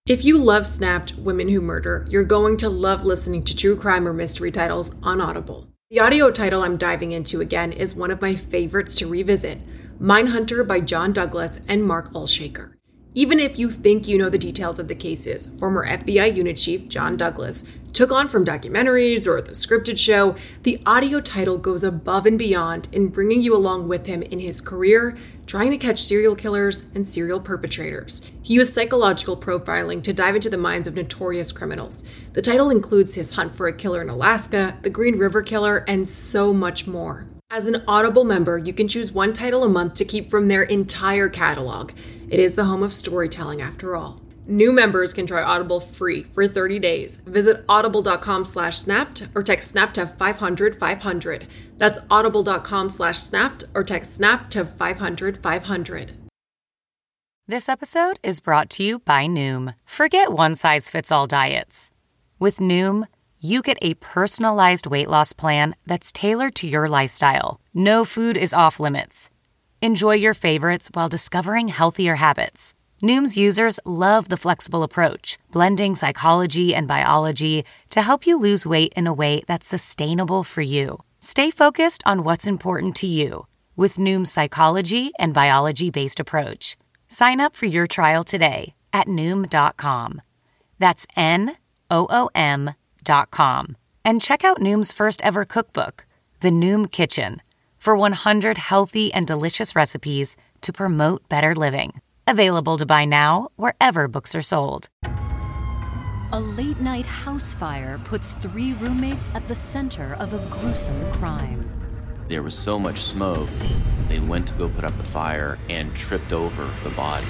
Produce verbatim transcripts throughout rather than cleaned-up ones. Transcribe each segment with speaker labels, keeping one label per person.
Speaker 1: If you love Snapped Women Who Murder, you're going to love listening to true crime or mystery titles on Audible. The audio title I'm diving into again is one of my favorites to revisit, Mindhunter by John Douglas and Mark Olshaker. Even if you think you know the details of the cases former F B I Unit Chief John Douglas took on from documentaries or the scripted show, the audio title goes above and beyond in bringing you along with him in his career, trying to catch serial killers and serial perpetrators. He used psychological profiling to dive into the minds of notorious criminals. The title includes his hunt for a killer in Alaska, the Green River Killer, and so much more. As an Audible member, you can choose one title a month to keep from their entire catalog. It is the home of storytelling after all. New members can try Audible free for thirty days. Visit audible.com slash snapped or text snap to five hundred five hundred. That's audible.com slash snapped or text snap to five hundred five hundred.
Speaker 2: This episode is brought to you by Noom. Forget one-size-fits-all diets. With Noom, you get a personalized weight loss plan that's tailored to your lifestyle. No food is off limits. Enjoy your favorites while discovering healthier habits. Noom's users love the flexible approach, blending psychology and biology to help you lose weight in a way that's sustainable for you. Stay focused on what's important to you with Noom's psychology and biology-based approach. Sign up for your trial today at Noom dot com. That's N O O M dot com. And check out Noom's first ever cookbook, The Noom Kitchen, for one hundred healthy and delicious recipes to promote better living. Available to buy now wherever books are sold.
Speaker 3: A late-night house fire puts three roommates at the center of a gruesome crime.
Speaker 4: There was so much smoke, they went to go put up the fire and tripped over the body.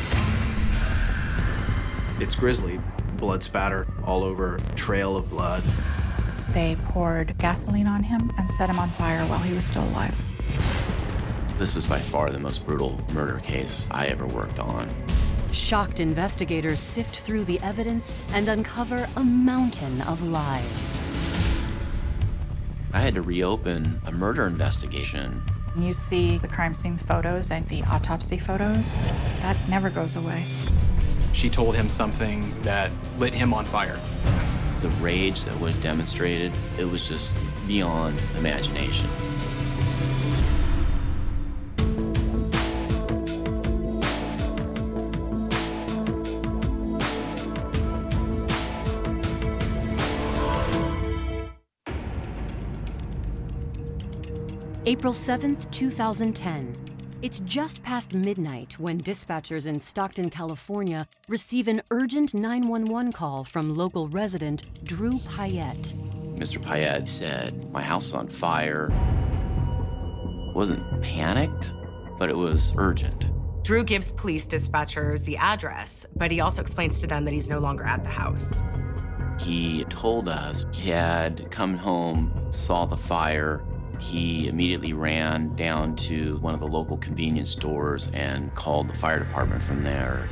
Speaker 5: It's grisly. Blood spatter all over, trail of blood.
Speaker 6: They poured gasoline on him and set him on fire while he was still alive.
Speaker 4: This was by far the most brutal murder case I ever worked on.
Speaker 3: Shocked investigators sift through the evidence and uncover a mountain of lies.
Speaker 4: I had to reopen a murder investigation.
Speaker 6: You see the crime scene photos and the autopsy photos. That never goes away.
Speaker 5: She told him something that lit him on fire.
Speaker 4: The rage that was demonstrated, it was just beyond imagination.
Speaker 3: April seventh, two thousand ten. It's just past midnight when dispatchers in Stockton, California receive an urgent nine one one call from local resident Drew Payette.
Speaker 4: Mister Payette said, "My house is on fire." Wasn't panicked, but it was urgent.
Speaker 7: Drew gives police dispatchers the address, but he also explains to them that he's no longer at the house.
Speaker 4: He told us he had come home, saw the fire. He immediately ran down to one of the local convenience stores and called the fire department from there.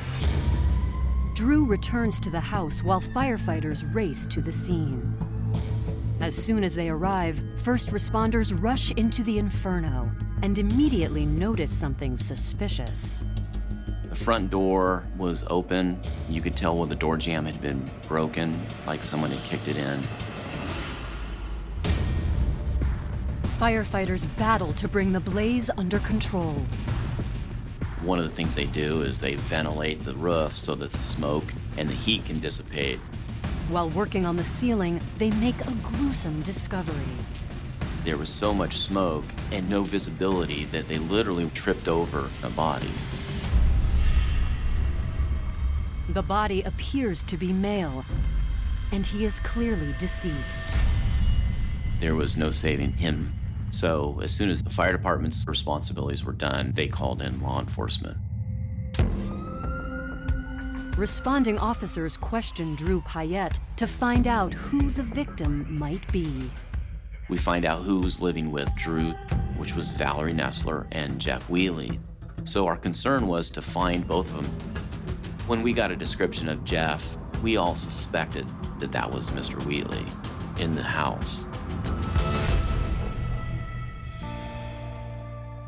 Speaker 3: Drew returns to the house while firefighters race to the scene. As soon as they arrive, first responders rush into the inferno and immediately notice something suspicious.
Speaker 4: The front door was open. You could tell where the door jamb had been broken, like someone had kicked it in.
Speaker 3: Firefighters battle to bring the blaze under control.
Speaker 4: One of the things they do is they ventilate the roof so that the smoke and the heat can dissipate.
Speaker 3: While working on the ceiling, they make a gruesome discovery.
Speaker 4: There was so much smoke and no visibility that they literally tripped over a body.
Speaker 3: The body appears to be male, and he is clearly deceased.
Speaker 4: There was no saving him. So as soon as the fire department's responsibilities were done, they called in law enforcement.
Speaker 3: Responding officers questioned Drew Payette to find out who the victim might be.
Speaker 4: We find out who was living with Drew, which was Valerie Nessler and Jeff Wheely. So our concern was to find both of them. When we got a description of Jeff, we all suspected that that was Mister Wheely in the house.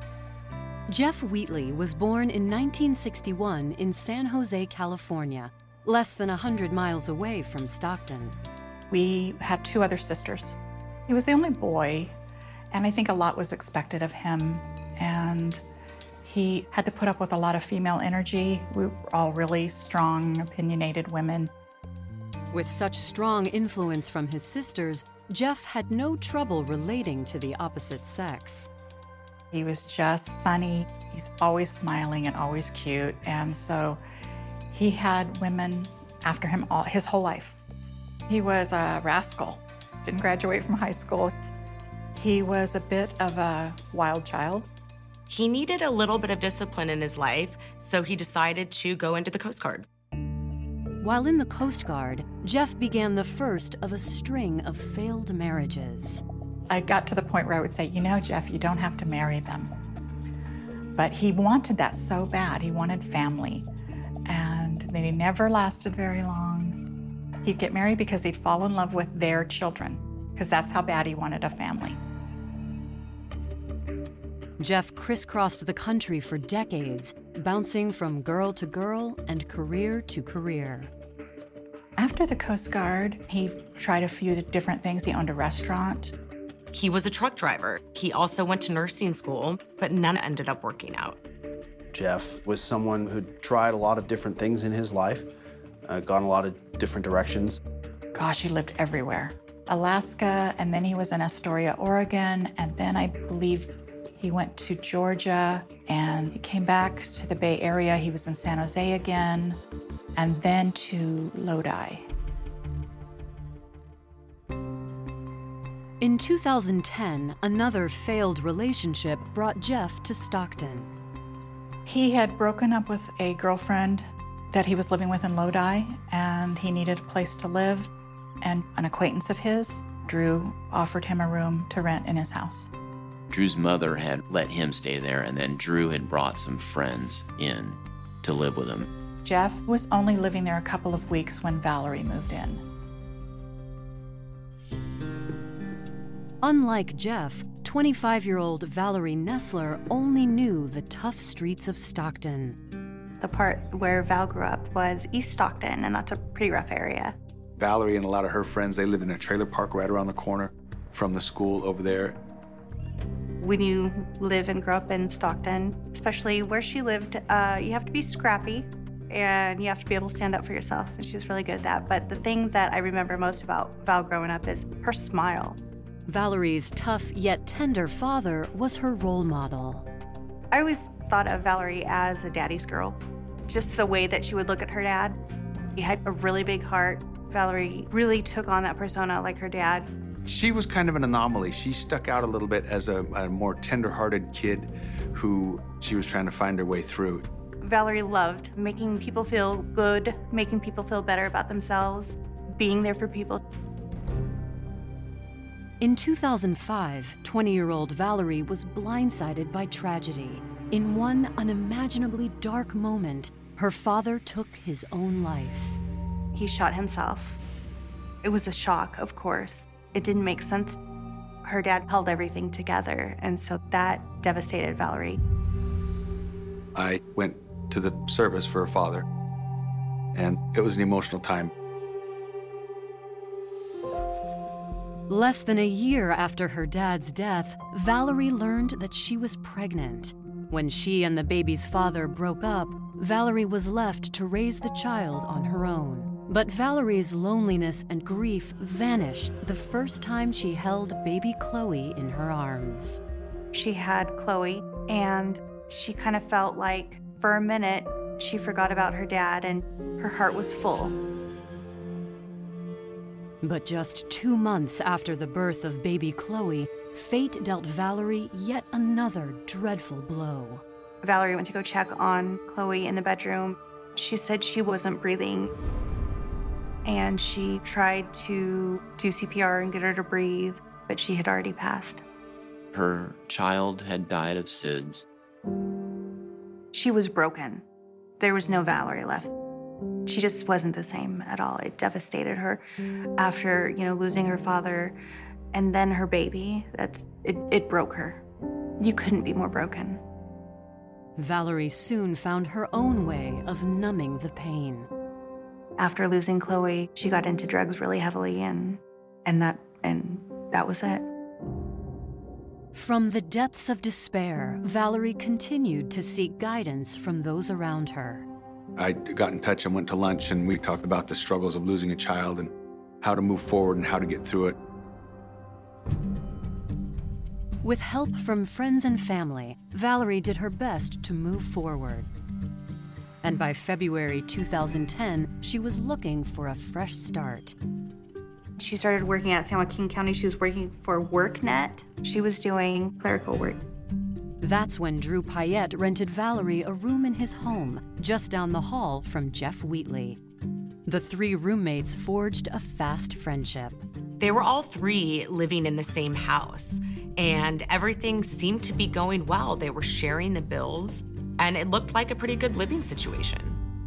Speaker 3: Jeff Wheatley was born in nineteen sixty-one in San Jose, California. less than a hundred miles away from Stockton.
Speaker 6: We had two other sisters. He was the only boy, and I think a lot was expected of him, and he had to put up with a lot of female energy. We were all really strong, opinionated women.
Speaker 3: With such strong influence from his sisters, Jeff had no trouble relating to the opposite sex.
Speaker 6: He was just funny. He's always smiling and always cute, and so he had women after him all his whole life. He was a rascal, didn't graduate from high school. He was a bit of a wild child.
Speaker 7: He needed a little bit of discipline in his life, so he decided to go into the Coast Guard.
Speaker 3: While in the Coast Guard, Jeff began the first of a string of failed marriages.
Speaker 6: I got to the point where I would say, you know, Jeff, you don't have to marry them. But he wanted that so bad. He wanted family. And they never lasted very long. He'd get married because he'd fall in love with their children, because that's how bad he wanted a family.
Speaker 3: Jeff crisscrossed the country for decades, bouncing from girl to girl and career to career.
Speaker 6: After the Coast Guard, he tried a few different things. He owned a restaurant.
Speaker 7: He was a truck driver. He also went to nursing school, but none ended up working out.
Speaker 5: Jeff was someone who tried a lot of different things in his life, uh, gone a lot of different directions.
Speaker 6: Gosh, he lived everywhere. Alaska, and then he was in Astoria, Oregon, and then I believe he went to Georgia, and he came back to the Bay Area. He was in San Jose again, and then to Lodi.
Speaker 3: In two thousand ten, another failed relationship brought Jeff to Stockton.
Speaker 6: He had broken up with a girlfriend that he was living with in Lodi, and he needed a place to live, and an acquaintance of his, Drew, offered him a room to rent in his house.
Speaker 4: Drew's mother had let him stay there, and then Drew had brought some friends in to live with him.
Speaker 6: Jeff was only living there a couple of weeks when Valerie moved in.
Speaker 3: Unlike Jeff, twenty-five-year-old Valerie Nessler only knew the tough streets of Stockton.
Speaker 8: The part where Val grew up was East Stockton, and that's a pretty rough area.
Speaker 9: Valerie and a lot of her friends, they lived in a trailer park right around the corner from the school over there.
Speaker 8: When you live and grow up in Stockton, especially where she lived, uh, you have to be scrappy and you have to be able to stand up for yourself, and she was really good at that. But the thing that I remember most about Val growing up is her smile.
Speaker 3: Valerie's tough yet tender father was her role model.
Speaker 8: I always thought of Valerie as a daddy's girl. Just the way that she would look at her dad. He had a really big heart. Valerie really took on that persona like her dad.
Speaker 9: She was kind of an anomaly. She stuck out a little bit as a, a more tender-hearted kid who she was trying to find her way through.
Speaker 8: Valerie loved making people feel good, making people feel better about themselves, being there for people.
Speaker 3: In two thousand five, twenty-year-old Valerie was blindsided by tragedy. In one unimaginably dark moment, her father took his own life.
Speaker 8: He shot himself. It was a shock, of course. It didn't make sense. Her dad held everything together, and so that devastated Valerie.
Speaker 9: I went to the service for her father, and it was an emotional time.
Speaker 3: Less than a year after her dad's death, Valerie learned that she was pregnant. When she and the baby's father broke up, Valerie was left to raise the child on her own. But Valerie's loneliness and grief vanished the first time she held baby Chloe in her arms.
Speaker 8: She had Chloe, and she kind of felt like, for a minute, she forgot about her dad, and her heart was full.
Speaker 3: But just two months after the birth of baby Chloe, fate dealt Valerie yet another dreadful blow.
Speaker 8: Valerie went to go check on Chloe in the bedroom. She said she wasn't breathing, and she tried to do C P R and get her to breathe, but she had already passed.
Speaker 4: Her child had died of S I D S.
Speaker 8: She was broken. There was no Valerie left. She just wasn't the same at all. It devastated her after, you know, losing her father and then her baby. That's it, it broke her. You couldn't be more broken.
Speaker 3: Valerie soon found her own way of numbing the pain.
Speaker 8: After losing Chloe, she got into drugs really heavily, and and that and that was it.
Speaker 3: From the depths of despair, Valerie continued to seek guidance from those around her.
Speaker 9: I got in touch and went to lunch, and we talked about the struggles of losing a child and how to move forward and how to get through it.
Speaker 3: With help from friends and family, Valerie did her best to move forward. And by February two thousand ten, she was looking for a fresh start.
Speaker 8: She started working at San Joaquin County. She was working for WorkNet. She was doing clerical work.
Speaker 3: That's when Drew Payette rented Valerie a room in his home, just down the hall from Jeff Wheatley. The three roommates forged a fast friendship.
Speaker 7: They were all three living in the same house, and everything seemed to be going well. They were sharing the bills, and it looked like a pretty good living situation.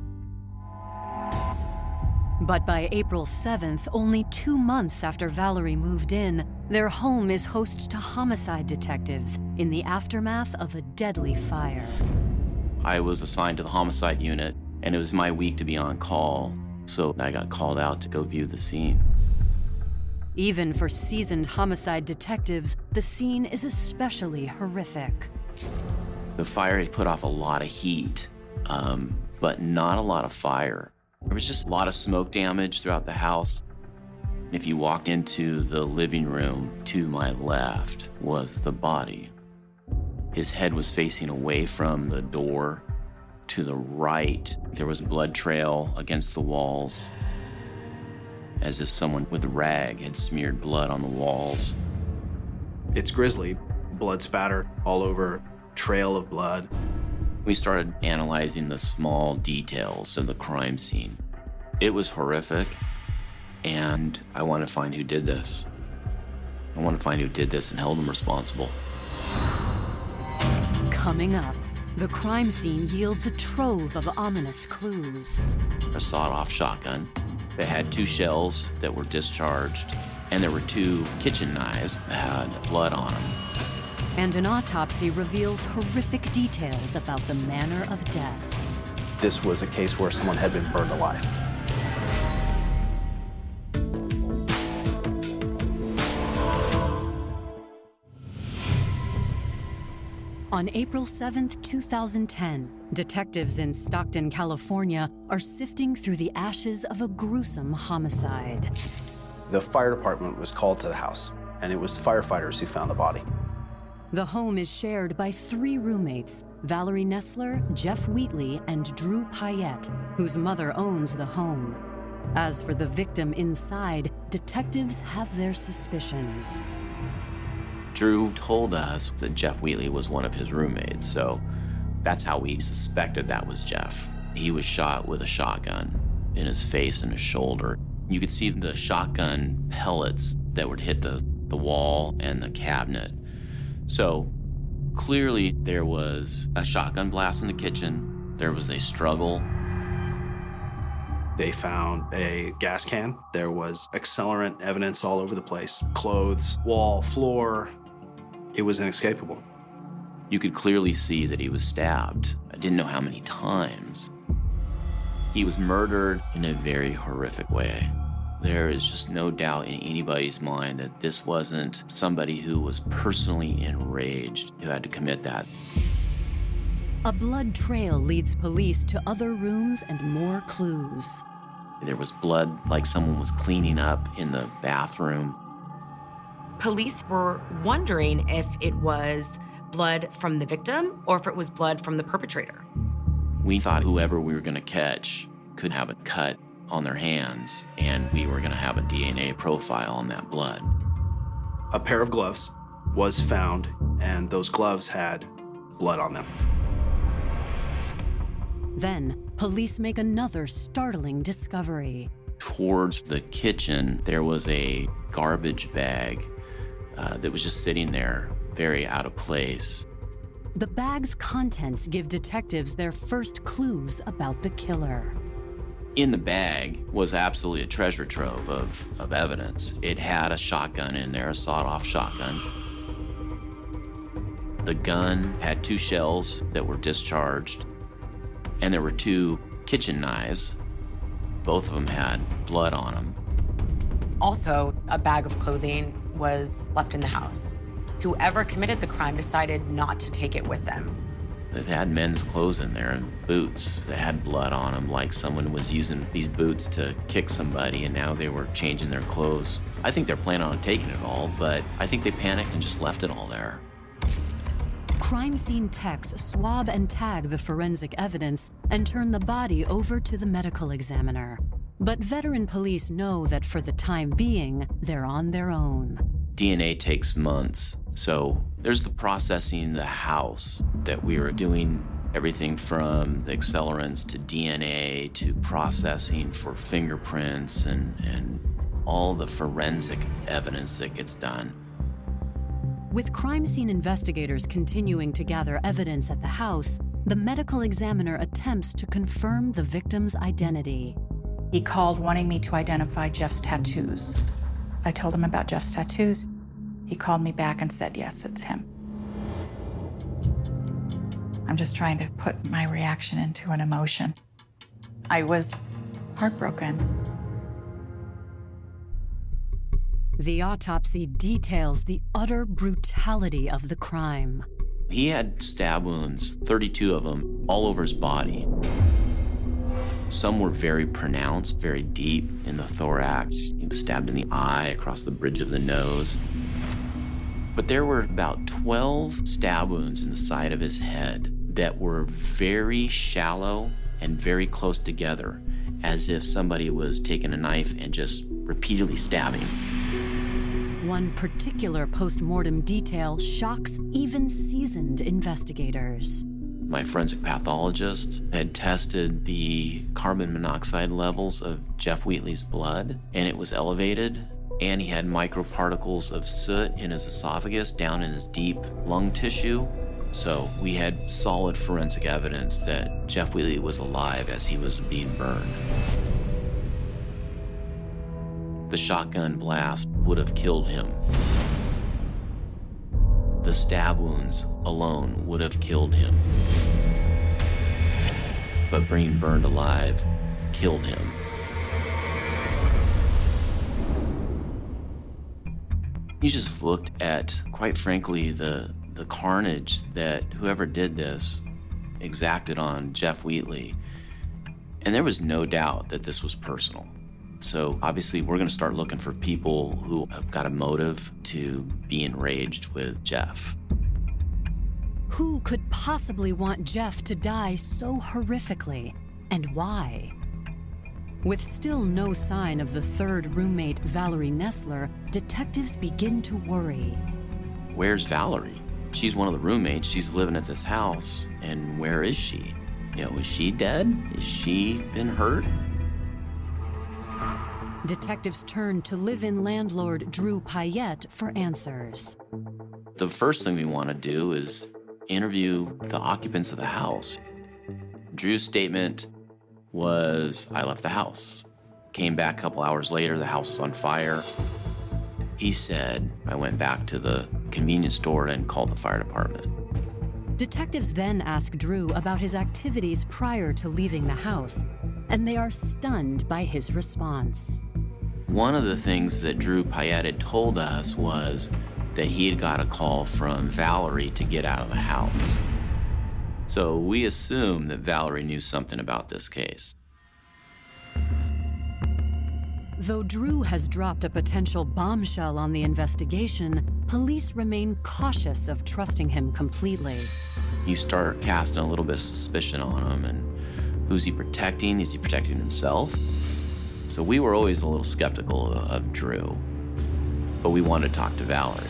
Speaker 3: But by April seventh, only two months after Valerie moved in, their home is host to homicide detectives in the aftermath of a deadly fire.
Speaker 4: I was assigned to the homicide unit, and it was my week to be on call, so I got called out to go view the scene.
Speaker 3: Even for seasoned homicide detectives, the scene is especially horrific.
Speaker 4: The fire had put off a lot of heat, um, but not a lot of fire. There was just a lot of smoke damage throughout the house. If you walked into the living room, to my left was the body. His head was facing away from the door. To the right, there was a blood trail against the walls, as if someone with a rag had smeared blood on the walls.
Speaker 5: It's grisly. Blood spatter all over, trail of blood.
Speaker 4: We started analyzing the small details of the crime scene. It was horrific, and I wanted to find who did this. I wanted to find who did this and held them responsible.
Speaker 3: Coming up, the crime scene yields a trove of ominous clues.
Speaker 4: A sawed-off shotgun that had two shells that were discharged, and there were two kitchen knives that had blood on them.
Speaker 3: And an autopsy reveals horrific details about the manner of death.
Speaker 5: This was a case where someone had been burned alive.
Speaker 3: On April seventh, two thousand ten, detectives in Stockton, California, are sifting through the ashes of a gruesome homicide.
Speaker 5: The fire department was called to the house, and it was the firefighters who found the body.
Speaker 3: The home is shared by three roommates, Valerie Nessler, Jeff Wheatley, and Drew Payette, whose mother owns the home. As for the victim inside, detectives have their suspicions.
Speaker 4: Drew told us that Jeff Wheatley was one of his roommates, so that's how we suspected that was Jeff. He was shot with a shotgun in his face and his shoulder. You could see the shotgun pellets that would hit the, the wall and the cabinet. So clearly there was a shotgun blast in the kitchen. There was a struggle.
Speaker 5: They found a gas can. There was accelerant evidence all over the place. Clothes, wall, floor. It was inescapable.
Speaker 4: You could clearly see that he was stabbed. I didn't know how many times. He was murdered in a very horrific way. There is just no doubt in anybody's mind that this wasn't somebody who was personally enraged who had to commit that.
Speaker 3: A blood trail leads police to other rooms and more clues.
Speaker 4: There was blood like someone was cleaning up in the bathroom.
Speaker 7: Police were wondering if it was blood from the victim or if it was blood from the perpetrator.
Speaker 4: We thought whoever we were going to catch could have a cut on their hands, and we were going to have a D N A profile on that blood.
Speaker 5: A pair of gloves was found, and those gloves had blood on them.
Speaker 3: Then, police make another startling discovery.
Speaker 4: Towards the kitchen, there was a garbage bag uh, that was just sitting there, very out of place.
Speaker 3: The bag's contents give detectives their first clues about the killer.
Speaker 4: In the bag was absolutely a treasure trove of, of evidence. It had a shotgun in there, a sawed-off shotgun. The gun had two shells that were discharged, and there were two kitchen knives Both of them had blood on them.
Speaker 7: Also, a bag of clothing was left in the house. Whoever committed the crime decided not to take it with them.
Speaker 4: It had men's clothes in there and boots that had blood on them, like someone was using these boots to kick somebody and now they were changing their clothes. I think they're planning on taking it all, but I think they panicked and just left it all there.
Speaker 3: Crime scene techs swab and tag the forensic evidence and turn the body over to the medical examiner. But veteran police know that for the time being, they're on their own.
Speaker 4: D N A takes months. So there's the processing in the house that we were doing everything from the accelerants to D N A to processing for fingerprints and, and all the forensic evidence that gets done.
Speaker 3: With crime scene investigators continuing to gather evidence at the house, the medical examiner attempts to confirm the victim's identity.
Speaker 6: He called wanting me to identify Jeff's tattoos. I told him about Jeff's tattoos. He called me back and said, yes, it's him. I'm just trying to put my reaction into an emotion. I was heartbroken.
Speaker 3: The autopsy details the utter brutality of the crime.
Speaker 4: He had stab wounds, thirty-two of them, all over his body. Some were very pronounced, very deep in the thorax. He was stabbed in the eye, across the bridge of the nose. But there were about twelve stab wounds in the side of his head that were very shallow and very close together, as if somebody was taking a knife and just repeatedly stabbing.
Speaker 3: One particular post-mortem detail shocks even seasoned investigators.
Speaker 4: My forensic pathologist had tested the carbon monoxide levels of Jeff Wheatley's blood, and it was elevated, and he had microparticles of soot in his esophagus down in his deep lung tissue. So we had solid forensic evidence that Jeff Wheatley was alive as he was being burned. The shotgun blast would have killed him. The stab wounds alone would have killed him. But being burned alive killed him. You just looked at, quite frankly, the, the carnage that whoever did this exacted on Jeff Wheatley. And there was no doubt that this was personal. So obviously we're gonna start looking for people who have got a motive to be enraged with Jeff.
Speaker 3: Who could possibly want Jeff to die so horrifically, and why? With still no sign of the third roommate, Valerie Nessler, detectives begin to worry.
Speaker 4: Where's Valerie? She's one of the roommates. She's living at this house. And where is she? You know, is she dead? Is she been hurt?
Speaker 3: Detectives turn to live-in landlord Drew Payette for answers.
Speaker 4: The first thing we want to do is interview the occupants of the house. Drew's statement was, I left the house. Came back a couple hours later, the house was on fire. He said, I went back to the convenience store and called the fire department.
Speaker 3: Detectives then ask Drew about his activities prior to leaving the house, and they are stunned by his response.
Speaker 4: One of the things that Drew Payette had told us was that he had got a call from Valerie to get out of the house. So we assume that Valerie knew something about this case.
Speaker 3: Though Drew has dropped a potential bombshell on the investigation, police remain cautious of trusting him completely.
Speaker 4: You start casting a little bit of suspicion on him, and who's he protecting? Is he protecting himself? So we were always a little skeptical of Drew, but we wanted to talk to Valerie.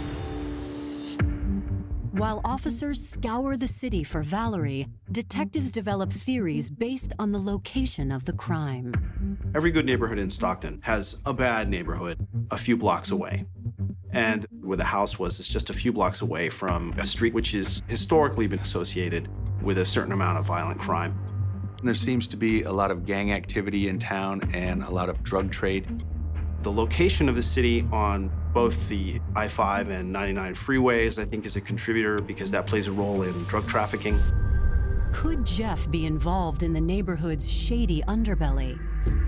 Speaker 3: While officers scour the city for Valerie, detectives develop theories based on the location of the crime.
Speaker 5: Every good neighborhood in Stockton has a bad neighborhood a few blocks away. And where the house was is just a few blocks away from a street which has historically been associated with a certain amount of violent crime.
Speaker 9: There seems to be a lot of gang activity in town and a lot of drug trade.
Speaker 5: The location of the city on both the I five and ninety-nine freeways, I think, is a contributor because that plays a role in drug trafficking.
Speaker 3: Could Jeff be involved in the neighborhood's shady underbelly?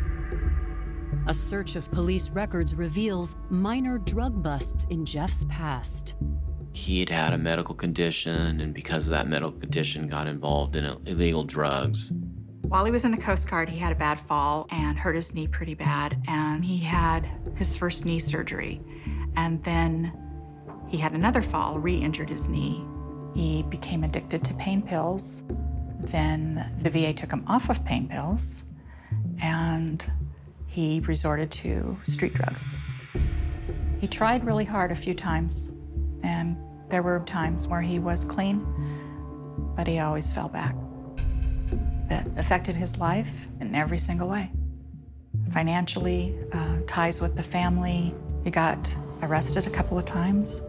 Speaker 3: A search of police records reveals minor drug busts in Jeff's past.
Speaker 4: He had had a medical condition, and because of that medical condition, got involved in illegal drugs.
Speaker 6: While he was in the Coast Guard, he had a bad fall and hurt his knee pretty bad, and he had his first knee surgery. And then he had another fall, re-injured his knee. He became addicted to pain pills. Then the V A took him off of pain pills, and he resorted to street drugs. He tried really hard a few times, and there were times where he was clean, but he always fell back. It affected his life in every single way. Financially, uh, ties with the family. He got arrested a couple of times.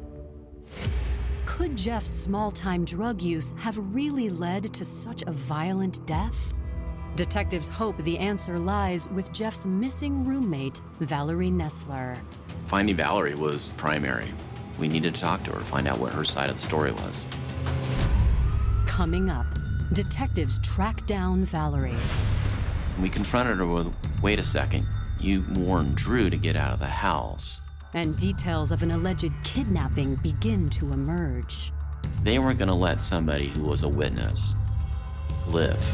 Speaker 3: Could Jeff's small-time drug use have really led to such a violent death? Detectives hope the answer lies with Jeff's missing roommate, Valerie Nessler.
Speaker 4: Finding Valerie was primary. We needed to talk to her, find out what her side of the story was.
Speaker 3: Coming up, detectives track down Valerie.
Speaker 4: We confronted her with, wait a second, you warned Drew to get out of the house.
Speaker 3: And details of an alleged kidnapping begin to emerge.
Speaker 4: They weren't going to let somebody who was a witness live.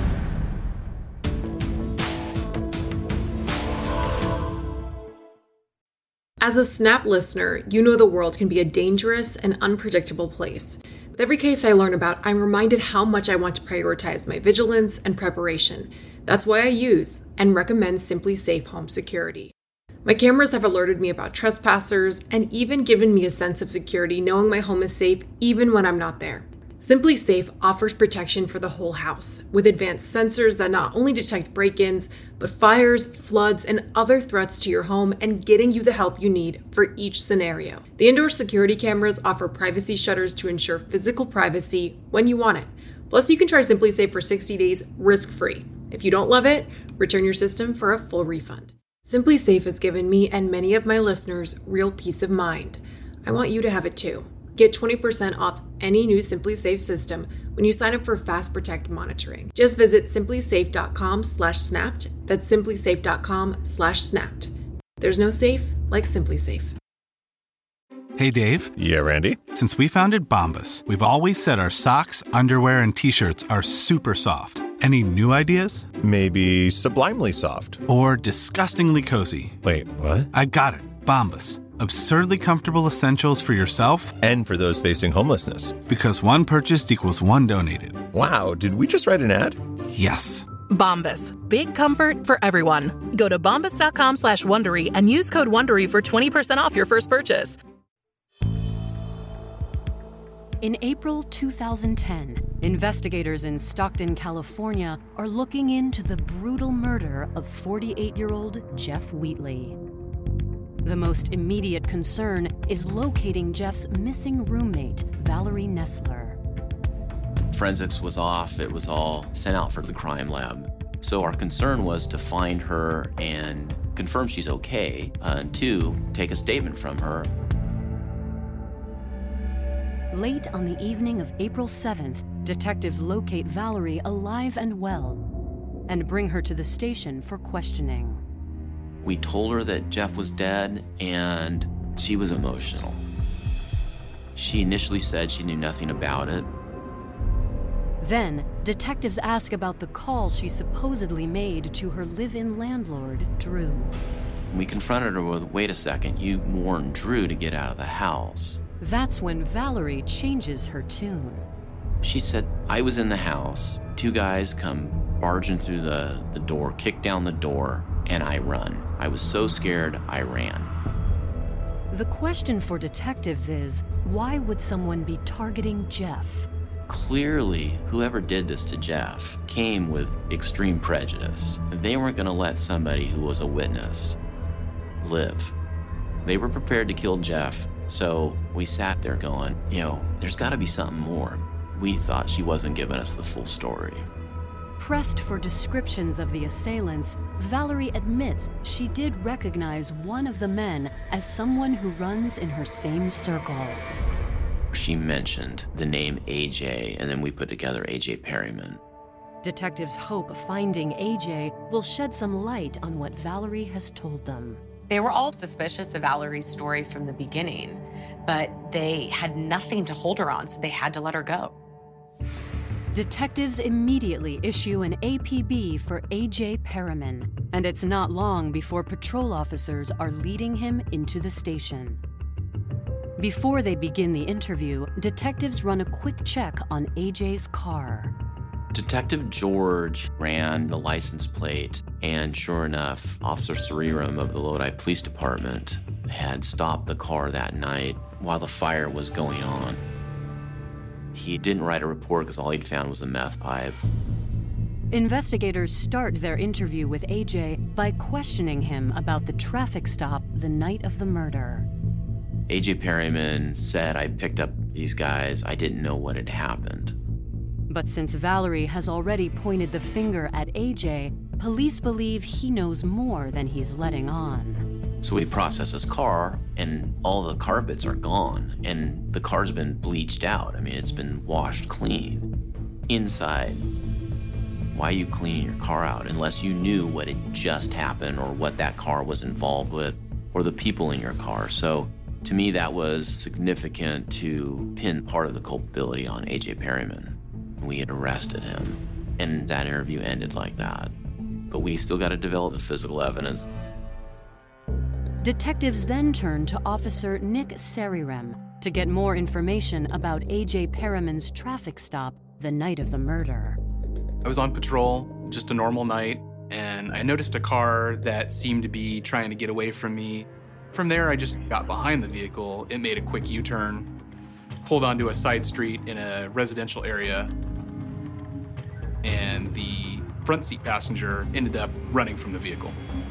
Speaker 1: As a Snap listener, you know the world can be a dangerous and unpredictable place. With every case I learn about, I'm reminded how much I want to prioritize my vigilance and preparation. That's why I use and recommend SimpliSafe Home Security. My cameras have alerted me about trespassers and even given me a sense of security knowing my home is safe even when I'm not there. SimpliSafe offers protection for the whole house with advanced sensors that not only detect break-ins, but fires, floods, and other threats to your home and getting you the help you need for each scenario. The indoor security cameras offer privacy shutters to ensure physical privacy when you want it. Plus, you can try SimpliSafe for sixty days risk-free. If you don't love it, return your system for a full refund. SimpliSafe has given me and many of my listeners real peace of mind. I want you to have it too. Get twenty percent off any new SimpliSafe system when you sign up for Fast Protect monitoring. Just visit simplysafe.com slash snapped. That's simplysafe.com slash snapped. There's no safe like SimpliSafe.
Speaker 10: Hey, Dave.
Speaker 11: Yeah, Randy.
Speaker 10: Since we founded Bombas, we've always said our socks, underwear, and T-shirts are super soft. Any new ideas?
Speaker 11: Maybe sublimely soft.
Speaker 10: Or disgustingly cozy.
Speaker 11: Wait, what?
Speaker 10: I got it. Bombas. Absurdly comfortable essentials for yourself
Speaker 11: and for those facing homelessness.
Speaker 10: Because one purchased equals one donated.
Speaker 11: Wow, did we just write an ad?
Speaker 10: Yes.
Speaker 12: Bombas. Big comfort for everyone. Go to bombas.com slash Wondery and use code Wondery for twenty percent off your first purchase.
Speaker 3: In April two thousand ten, investigators in Stockton, California are looking into the brutal murder of forty-eight-year-old Jeff Wheatley. The most immediate concern is locating Jeff's missing roommate, Valerie Nessler.
Speaker 4: Forensics was off. It was all sent out for the crime lab. So our concern was to find her and confirm she's okay, uh, and two, take a statement from her.
Speaker 3: Late on the evening of April seventh, detectives locate Valerie alive and well and bring her to the station for questioning.
Speaker 4: We told her that Jeff was dead, and she was emotional. She initially said she knew nothing about it.
Speaker 3: Then, detectives ask about the call she supposedly made to her live-in landlord, Drew.
Speaker 4: We confronted her with, wait a second, you warned Drew to get out of the house.
Speaker 3: That's when Valerie changes her tune.
Speaker 4: She said, I was in the house. Two guys come barging through the, the door, kick down the door, and I run. I was so scared, I ran.
Speaker 3: The question for detectives is, why would someone be targeting Jeff?
Speaker 4: Clearly, whoever did this to Jeff came with extreme prejudice. They weren't going to let somebody who was a witness live. They were prepared to kill Jeff, so we sat there going, you know, there's got to be something more. We thought she wasn't giving us the full story.
Speaker 3: Pressed for descriptions of the assailants, Valerie admits she did recognize one of the men as someone who runs in her same circle.
Speaker 4: She mentioned the name A J, and then we put together A J Perryman.
Speaker 3: Detectives hope finding A J will shed some light on what Valerie has told them.
Speaker 7: They were all suspicious of Valerie's story from the beginning, but they had nothing to hold her on, so they had to let her go.
Speaker 3: Detectives immediately issue an A P B for A J Perriman, and it's not long before patrol officers are leading him into the station. Before they begin the interview, detectives run a quick check on A J's car.
Speaker 4: Detective George ran the license plate, and sure enough, Officer Sariram of the Lodi Police Department had stopped the car that night while the fire was going on. He didn't write a report because all he'd found was a meth pipe.
Speaker 3: Investigators start their interview with A J by questioning him about the traffic stop the night of the murder.
Speaker 4: A J Perriman said, "I picked up these guys. I didn't know what had happened."
Speaker 3: But since Valerie has already pointed the finger at A J, police believe he knows more than he's letting on.
Speaker 4: So we process his car, and all the carpets are gone, and the car's been bleached out. I mean, it's been washed clean. Inside, why are you cleaning your car out unless you knew what had just happened or what that car was involved with or the people in your car? So to me, that was significant to pin part of the culpability on A J Perriman. We had arrested him, and that interview ended like that. But we still got to develop the physical evidence.
Speaker 3: Detectives then turn to Officer Nick Sariram to get more information about A J Perriman's traffic stop the night of the murder.
Speaker 13: I was on patrol, just a normal night, and I noticed a car that seemed to be trying to get away from me. From there, I just got behind the vehicle. It made a quick U-turn, pulled onto a side street in a residential area, and the front seat passenger ended up running from the vehicle.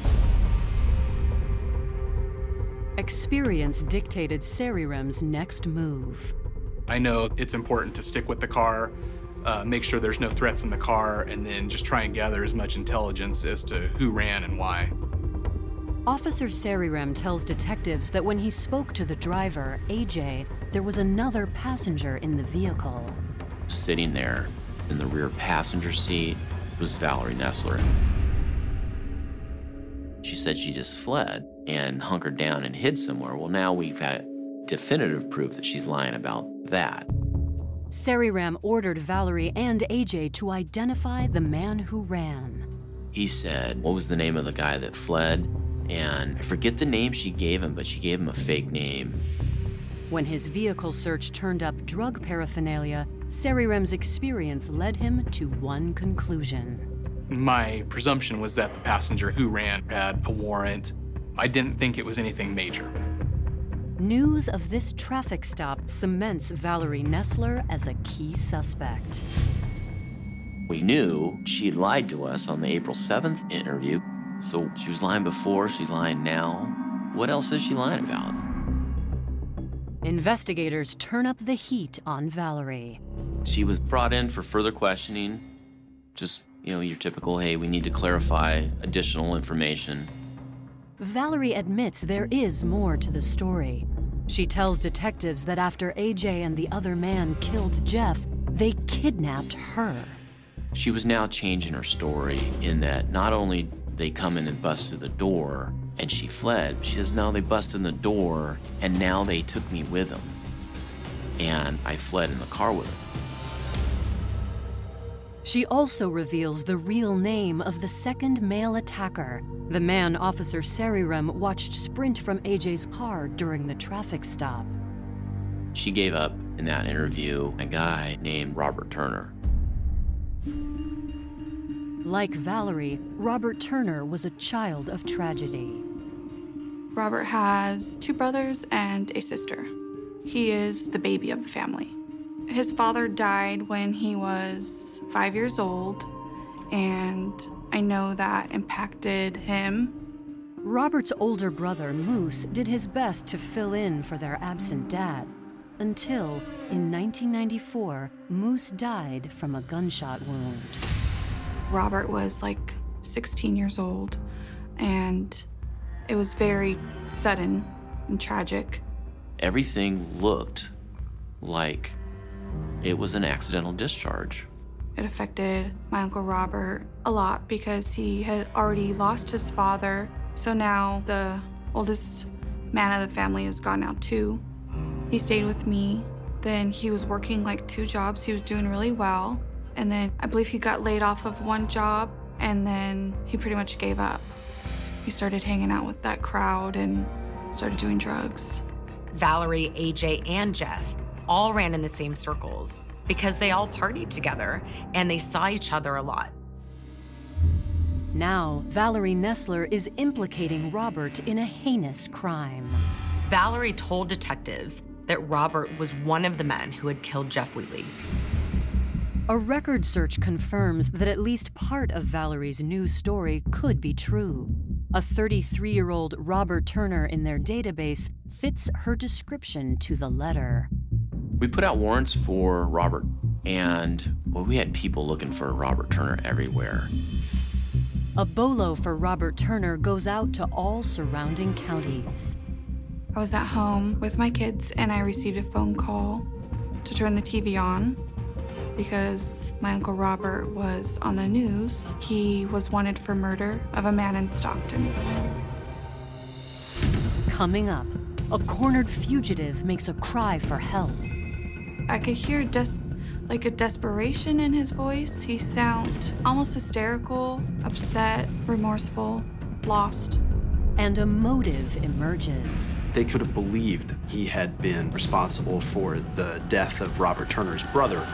Speaker 3: Experience dictated Sariram's next move.
Speaker 13: I know it's important to stick with the car, uh, make sure there's no threats in the car, and then just try and gather as much intelligence as to who ran and why.
Speaker 3: Officer Sariram tells detectives that when he spoke to the driver, A J, there was another passenger in the vehicle.
Speaker 4: Sitting there in the rear passenger seat was Valerie Nessler. She said she just fled and hunkered down and hid somewhere. Well, now we've had definitive proof that she's lying about that.
Speaker 3: Sariram ordered Valerie and A J to identify the man who ran.
Speaker 4: He said, what was the name of the guy that fled? And I forget the name she gave him, but she gave him a fake name.
Speaker 3: When his vehicle search turned up drug paraphernalia, Sariram's experience led him to one conclusion.
Speaker 13: My presumption was that the passenger who ran had a warrant. I didn't think it was anything major.
Speaker 3: News of this traffic stop cements Valerie Nessler as a key suspect.
Speaker 4: We knew she had lied to us on the April seventh interview. So she was lying before, she's lying now. What else is she lying about?
Speaker 3: Investigators turn up the heat on Valerie.
Speaker 4: She was brought in for further questioning. Just, you know, your typical, hey, we need to clarify additional information.
Speaker 3: Valerie admits there is more to the story. She tells detectives that after A J and the other man killed Jeff, they kidnapped her.
Speaker 4: She was now changing her story in that not only they come in and busted the door and she fled, she says, no, they busted in the door and now they took me with them. And I fled in the car with them.
Speaker 3: She also reveals the real name of the second male attacker, the man Officer Sariram watched sprint from A J's car during the traffic stop.
Speaker 4: She gave up in that interview a guy named Robert Turner.
Speaker 3: Like Valerie, Robert Turner was a child of tragedy.
Speaker 14: Robert has two brothers and a sister. He is the baby of the family. His father died when he was five years old, and I know that impacted him.
Speaker 3: Robert's older brother, Moose, did his best to fill in for their absent dad, until in nineteen ninety-four, Moose died from a gunshot wound.
Speaker 14: Robert was like sixteen years old, and it was very sudden and tragic.
Speaker 4: Everything looked like it was an accidental discharge.
Speaker 14: It affected my Uncle Robert a lot because he had already lost his father. So now the oldest man of the family is gone now too. He stayed with me. Then he was working like two jobs. He was doing really well. And then I believe he got laid off of one job, and then he pretty much gave up. He started hanging out with that crowd and started doing drugs.
Speaker 7: Valerie, A J, and Jeff all ran in the same circles because they all partied together and they saw each other a lot.
Speaker 3: Now, Valerie Nessler is implicating Robert in a heinous crime.
Speaker 7: Valerie told detectives that Robert was one of the men who had killed Jeff Wheatley.
Speaker 3: A record search confirms that at least part of Valerie's new story could be true. A thirty-three-year-old Robert Turner in their database fits her description to the letter.
Speaker 4: We put out warrants for Robert, and well, we had people looking for Robert Turner everywhere.
Speaker 3: A bolo for Robert Turner goes out to all surrounding counties.
Speaker 14: I was at home with my kids and I received a phone call to turn the T V on because my Uncle Robert was on the news. He was wanted for murder of a man in Stockton.
Speaker 3: Coming up, a cornered fugitive makes a cry for help.
Speaker 14: I could hear des- like a desperation in his voice. He sounded almost hysterical, upset, remorseful, lost.
Speaker 3: And a motive emerges.
Speaker 5: They could have believed he had been responsible for the death of Robert Turner's brother.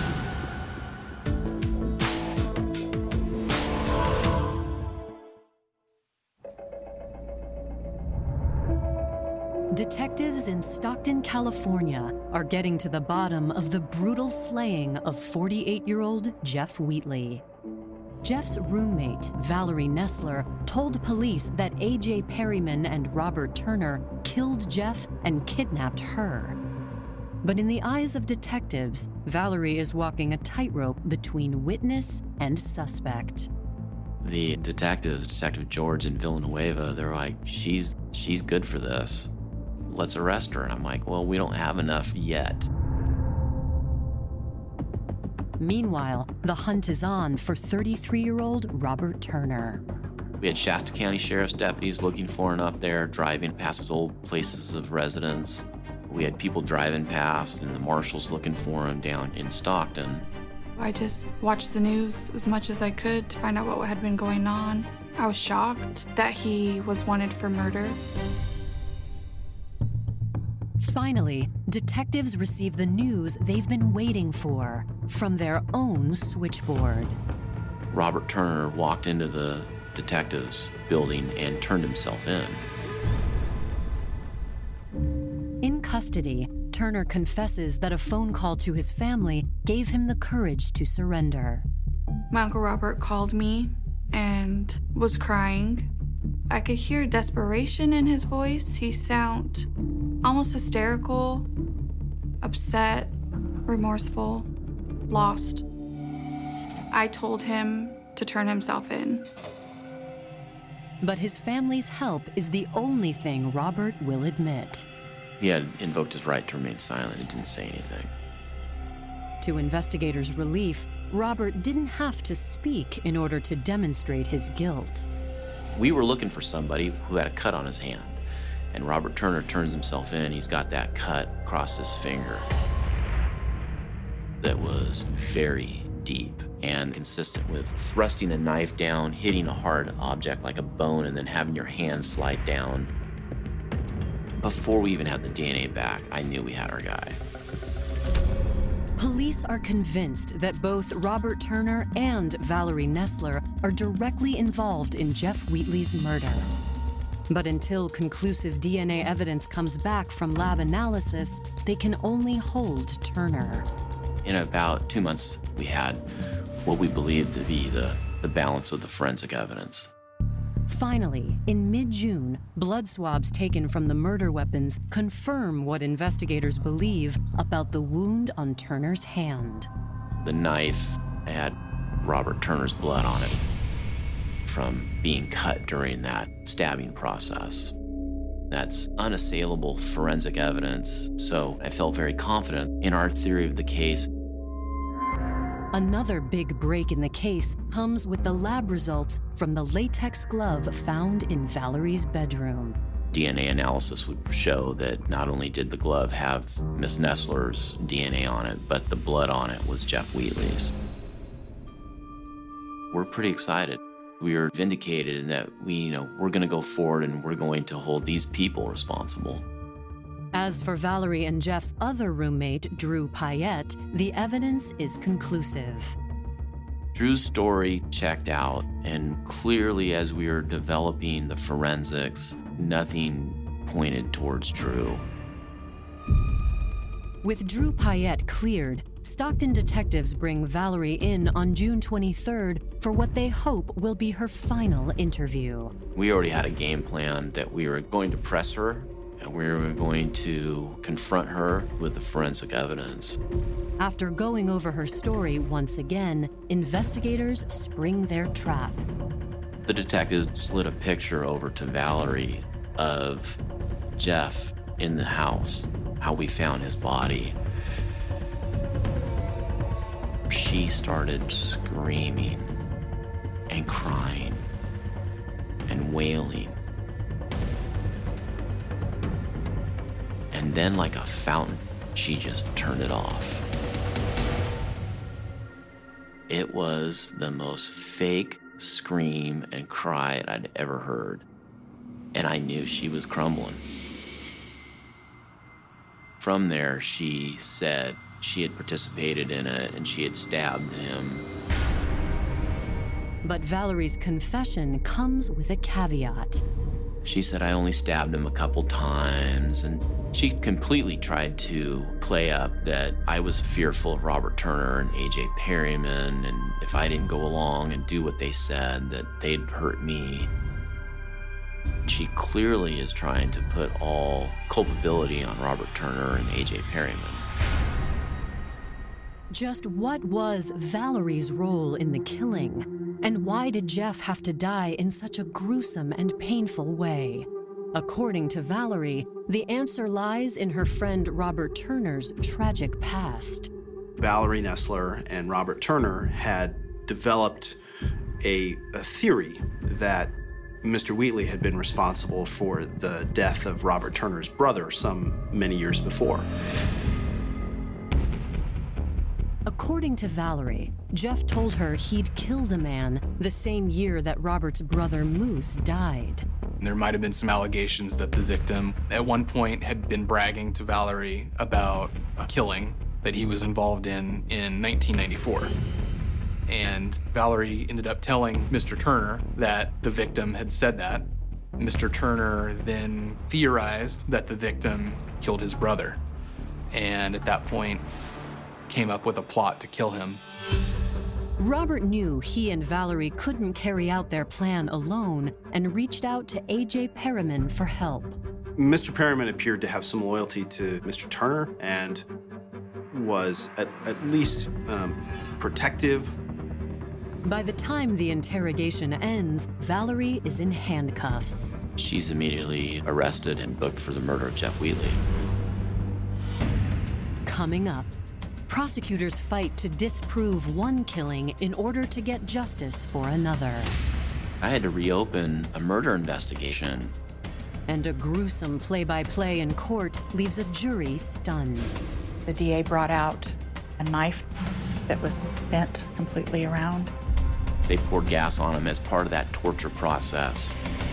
Speaker 3: Detectives in Stockton, California are getting to the bottom of the brutal slaying of forty-eight-year-old Jeff Wheatley. Jeff's roommate, Valerie Nessler, told police that A J Perryman and Robert Turner killed Jeff and kidnapped her. But in the eyes of detectives, Valerie is walking a tightrope between witness and suspect.
Speaker 4: The detectives, Detective George and Villanueva, they're like, she's she's good for this. Let's arrest her. And I'm like, well, we don't have enough yet.
Speaker 3: Meanwhile, the hunt is on for thirty-three-year-old Robert Turner.
Speaker 4: We had Shasta County Sheriff's deputies looking for him up there, driving past his old places of residence. We had people driving past and the marshals looking for him down in Stockton.
Speaker 14: I just watched the news as much as I could to find out what had been going on. I was shocked that he was wanted for murder.
Speaker 3: Finally, detectives receive the news they've been waiting for from their own switchboard.
Speaker 4: Robert Turner walked into the detectives' building and turned himself in.
Speaker 3: In custody, Turner confesses that a phone call to his family gave him the courage to surrender.
Speaker 14: My Uncle Robert called me and was crying. I could hear desperation in his voice. He sounded almost hysterical, upset, remorseful, lost. I told him to turn himself in.
Speaker 3: But his family's help is the only thing Robert will admit.
Speaker 4: He had invoked his right to remain silent and didn't say anything.
Speaker 3: To investigators' relief, Robert didn't have to speak in order to demonstrate his guilt.
Speaker 4: We were looking for somebody who had a cut on his hand, and Robert Turner turns himself in. He's got that cut across his finger that was very deep and consistent with thrusting a knife down, hitting a hard object like a bone, and then having your hand slide down. Before we even had the D N A back, I knew we had our guy.
Speaker 3: Police are convinced that both Robert Turner and Valerie Nessler are directly involved in Jeff Wheatley's murder. But until conclusive D N A evidence comes back from lab analysis, they can only hold Turner.
Speaker 4: In about two months, we had what we believed to be the, the balance of the forensic evidence.
Speaker 3: Finally, in mid-June, blood swabs taken from the murder weapons confirm what investigators believe about the wound on Turner's hand.
Speaker 4: The knife had Robert Turner's blood on it from being cut during that stabbing process. That's unassailable forensic evidence, so I felt very confident in our theory of the case.
Speaker 3: Another big break in the case comes with the lab results from the latex glove found in Valerie's bedroom.
Speaker 4: D N A analysis would show that not only did the glove have Miss Nessler's D N A on it, but the blood on it was Jeff Wheatley's. We're pretty excited. We are vindicated in that we, you know, we're going to go forward and we're going to hold these people responsible.
Speaker 3: As for Valerie and Jeff's other roommate, Drew Payette, the evidence is conclusive.
Speaker 4: Drew's story checked out, and clearly as we were developing the forensics, nothing pointed towards Drew.
Speaker 3: With Drew Payette cleared, Stockton detectives bring Valerie in on June twenty-third for what they hope will be her final interview.
Speaker 4: We already had a game plan that we were going to press her, and we were going to confront her with the forensic evidence.
Speaker 3: After going over her story once again, investigators spring their trap.
Speaker 4: The detective slid a picture over to Valerie of Jeff in the house, how we found his body. She started screaming and crying and wailing. And then, like a fountain, she just turned it off. It was the most fake scream and cry I'd ever heard. And I knew she was crumbling. From there, she said she had participated in it and she had stabbed him.
Speaker 3: But Valerie's confession comes with a caveat.
Speaker 4: She said, I only stabbed him a couple times, and she completely tried to play up that I was fearful of Robert Turner and A J Perryman, and if I didn't go along and do what they said, that they'd hurt me. She clearly is trying to put all culpability on Robert Turner and A J Perryman.
Speaker 3: Just what was Valerie's role in the killing? And why did Jeff have to die in such a gruesome and painful way? According to Valerie, the answer lies in her friend Robert Turner's tragic past.
Speaker 5: Valerie Nessler and Robert Turner had developed a, a theory that Mister Wheatley had been responsible for the death of Robert Turner's brother some many years before.
Speaker 3: According to Valerie, Jeff told her he'd killed a man the same year that Robert's brother Moose died.
Speaker 13: There might have been some allegations that the victim at one point had been bragging to Valerie about a killing that he was involved in in nineteen ninety-four. And Valerie ended up telling Mister Turner that the victim had said that. Mister Turner then theorized that the victim killed his brother. And at that point, came up with a plot to kill him.
Speaker 3: Robert knew he and Valerie couldn't carry out their plan alone and reached out to A J Perryman for help.
Speaker 5: Mister Perryman appeared to have some loyalty to Mister Turner and was at, at least um, protective.
Speaker 3: By the time the interrogation ends, Valerie is in handcuffs.
Speaker 4: She's immediately arrested and booked for the murder of Jeff Wheatley.
Speaker 3: Coming up, prosecutors fight to disprove one killing in order to get justice for another.
Speaker 4: I had to reopen a murder investigation.
Speaker 3: And a gruesome play-by-play in court leaves a jury stunned.
Speaker 6: The D A brought out a knife that was bent completely around.
Speaker 4: They poured gas on him as part of that torture process.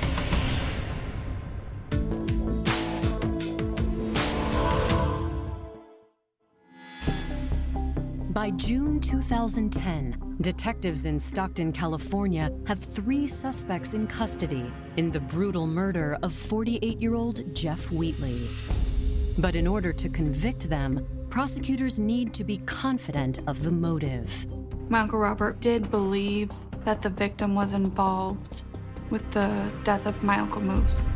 Speaker 3: By June two thousand ten, detectives in Stockton, California have three suspects in custody in the brutal murder of forty-eight-year-old Jeff Wheatley. But in order to convict them, prosecutors need to be confident of the motive.
Speaker 14: My Uncle Robert did believe that the victim was involved with the death of my Uncle Moose.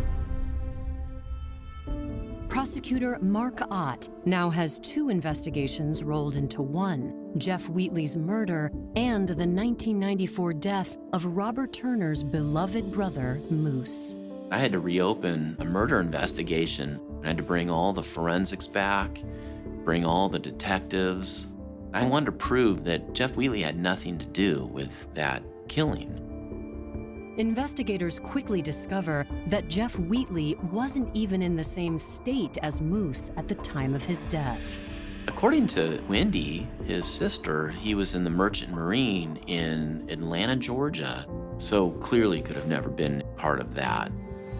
Speaker 3: Prosecutor Mark Ott now has two investigations rolled into one: Jeff Wheatley's murder and the nineteen ninety-four death of Robert Turner's beloved brother, Moose.
Speaker 4: I had to reopen a murder investigation. I had to bring all the forensics back, bring all the detectives. I wanted to prove that Jeff Wheatley had nothing to do with that killing.
Speaker 3: Investigators quickly discover that Jeff Wheatley wasn't even in the same state as Moose at the time of his death.
Speaker 4: According to Wendy, his sister, he was in the Merchant Marine in Atlanta, Georgia, so clearly could have never been part of that.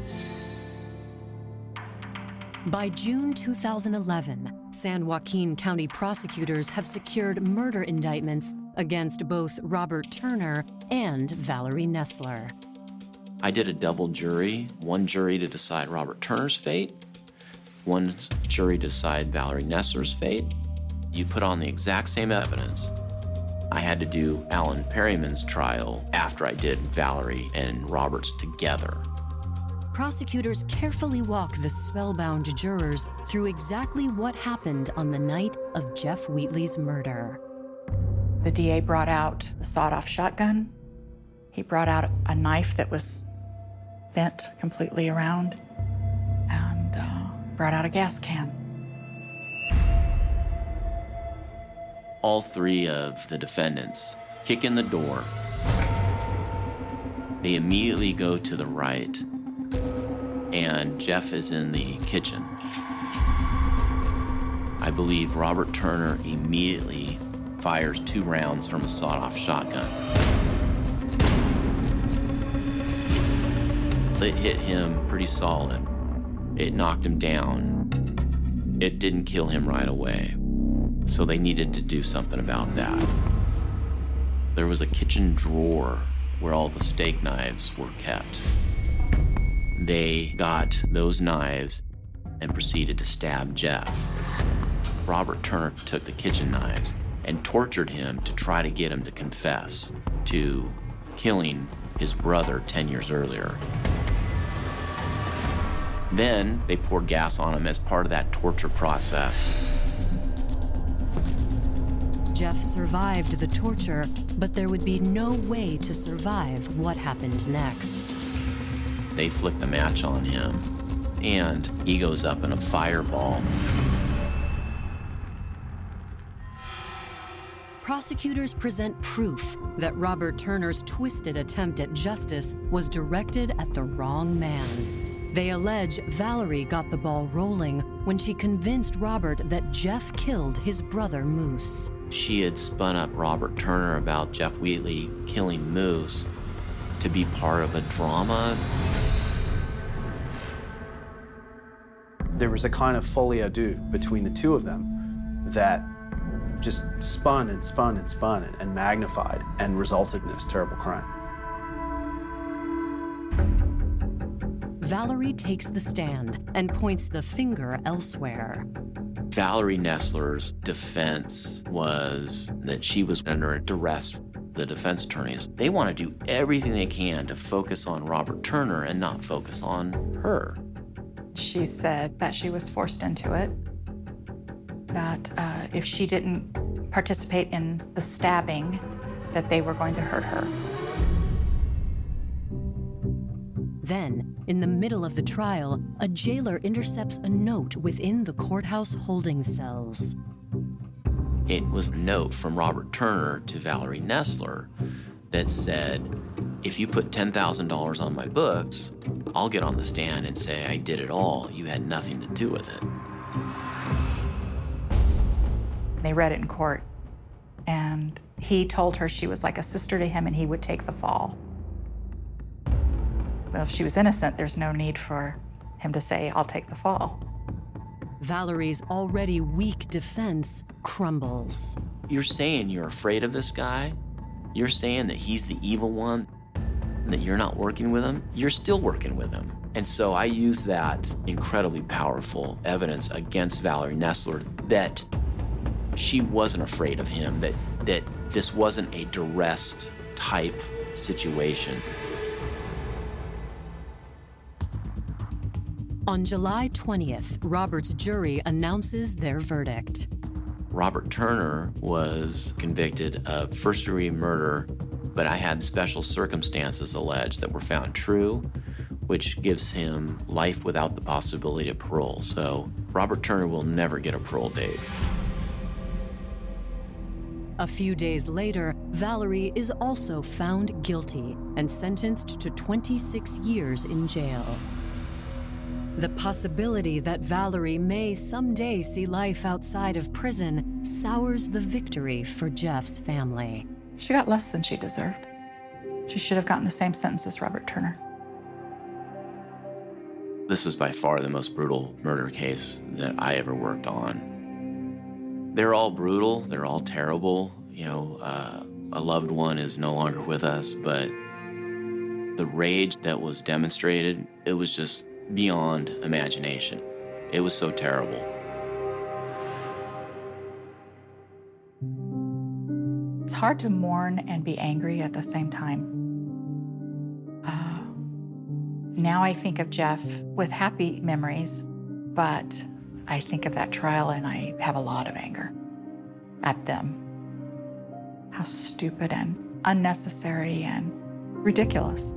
Speaker 3: By June two thousand eleven, San Joaquin County prosecutors have secured murder indictments against both Robert Turner and Valerie Nessler.
Speaker 4: I did a double jury, one jury to decide Robert Turner's fate, one jury to decide Valerie Nessler's fate. You put on the exact same evidence. I had to do Alan Perryman's trial after I did Valerie and Robert's together.
Speaker 3: Prosecutors carefully walk the spellbound jurors through exactly what happened on the night of Jeff Wheatley's murder.
Speaker 6: The D A brought out a sawed-off shotgun. He brought out a knife that was bent completely around and uh, brought out a gas can.
Speaker 4: All three of the defendants kick in the door. They immediately go to the right, and Jeff is in the kitchen. I believe Robert Turner immediately fires two rounds from a sawed-off shotgun. It hit him pretty solid. It knocked him down. It didn't kill him right away, so they needed to do something about that. There was a kitchen drawer where all the steak knives were kept. They got those knives and proceeded to stab Jeff. Robert Turner took the kitchen knives and tortured him to try to get him to confess to killing his brother ten years earlier. Then they poured gas on him as part of that torture process.
Speaker 3: Jeff survived the torture, but there would be no way to survive what happened next.
Speaker 4: They flick the match on him, and he goes up in a fireball.
Speaker 3: Prosecutors present proof that Robert Turner's twisted attempt at justice was directed at the wrong man. They allege Valerie got the ball rolling when she convinced Robert that Jeff killed his brother Moose.
Speaker 4: She had spun up Robert Turner about Jeff Wheatley killing Moose to be part of a drama.
Speaker 5: There was a kind of folie à deux between the two of them that just spun and spun and spun and, and magnified and resulted in this terrible crime.
Speaker 3: Valerie takes the stand and points the finger elsewhere.
Speaker 4: Valerie Nessler's defense was that she was under duress. The defense attorneys, they want to do everything they can to focus on Robert Turner and not focus on her.
Speaker 6: She said that she was forced into it, that uh, if she didn't participate in the stabbing, that they were going to hurt her.
Speaker 3: Then, in the middle of the trial, a jailer intercepts a note within the courthouse holding cells.
Speaker 4: It was a note from Robert Turner to Valerie Nessler that said, if you put ten thousand dollars on my books, I'll get on the stand and say I did it all. You had nothing to do with it.
Speaker 6: They read it in court, and he told her she was like a sister to him and he would take the fall. Well, if she was innocent, there's no need for him to say, I'll take the fall.
Speaker 3: Valorie's already weak defense crumbles.
Speaker 4: You're saying you're afraid of this guy? You're saying that he's the evil one, and that you're not working with him? You're still working with him. And so I use that incredibly powerful evidence against Valerie Nessler that she wasn't afraid of him, that, that this wasn't a duress type situation.
Speaker 3: On July twentieth, Robert's jury announces their verdict.
Speaker 4: Robert Turner was convicted of first-degree murder, but I had special circumstances alleged that were found true, which gives him life without the possibility of parole. So Robert Turner will never get a parole date.
Speaker 3: A few days later, Valerie is also found guilty and sentenced to twenty-six years in jail. The possibility that Valerie may someday see life outside of prison sours the victory for Jeff's family.
Speaker 6: She got less than she deserved. She should have gotten the same sentence as Robert Turner.
Speaker 4: This was by far the most brutal murder case that I ever worked on. They're all brutal, they're all terrible. You know, uh, a loved one is no longer with us, but the rage that was demonstrated, it was just beyond imagination. It was so terrible.
Speaker 6: It's hard to mourn and be angry at the same time. Uh, now I think of Jeff with happy memories, but I think of that trial and I have a lot of anger at them. How stupid and unnecessary and ridiculous.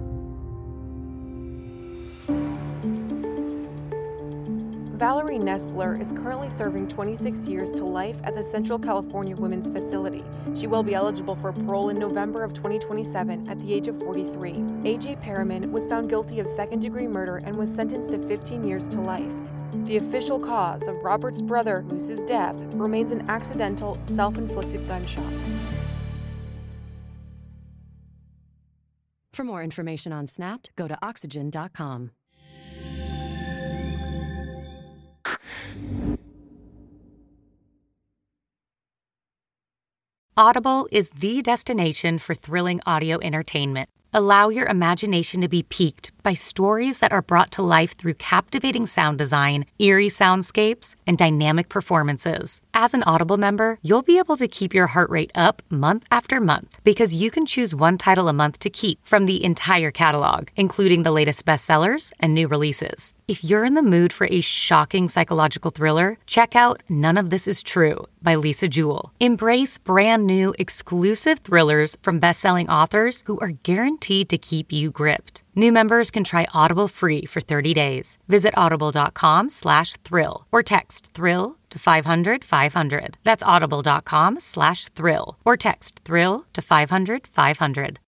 Speaker 1: Valerie Nessler is currently serving twenty-six years to life at the Central California Women's Facility. She will be eligible for parole in November of twenty twenty-seven at the age of forty-three. A J Perriman was found guilty of second-degree murder and was sentenced to fifteen years to life. The official cause of Robert's brother, Moose's death, remains an accidental, self-inflicted gunshot.
Speaker 3: For more information on Snapped, go to oxygen dot com.
Speaker 2: Audible is the destination for thrilling audio entertainment. Allow your imagination to be piqued by stories that are brought to life through captivating sound design, eerie soundscapes, and dynamic performances. As an Audible member, you'll be able to keep your heart rate up month after month because you can choose one title a month to keep from the entire catalog, including the latest bestsellers and new releases. If you're in the mood for a shocking psychological thriller, check out None of This Is True by Lisa Jewell. Embrace brand new exclusive thrillers from best-selling authors who are guaranteed to keep you gripped. New members can try Audible free for thirty days. Visit audible.com slash thrill or text thrill to five hundred five hundred. That's audible.com slash thrill or text thrill to five hundred five hundred.